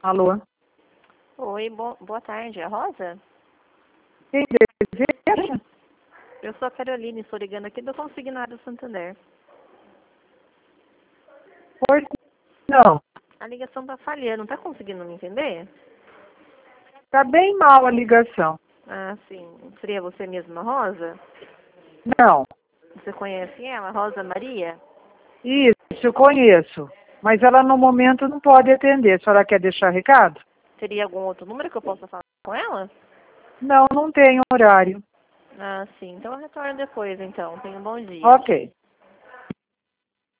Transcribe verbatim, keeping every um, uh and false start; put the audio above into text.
Alô? Oi, bo boa tarde. É Rosa? Quem deseja? Eu sou a Caroline, estou ligando aqui do Consignado Santander. Por não. A ligação está falhando, não está conseguindo me entender? Tá bem mal a ligação. Ah, sim. Seria você mesma, Rosa? Não. Você conhece ela, Rosa Maria? Isso, eu conheço. Mas ela no momento não pode atender. A senhora quer deixar recado? Teria algum outro número que eu possa falar com ela? Não, não tem horário. Ah, sim. Então eu retorno depois, então. Tenha um bom dia. Ok.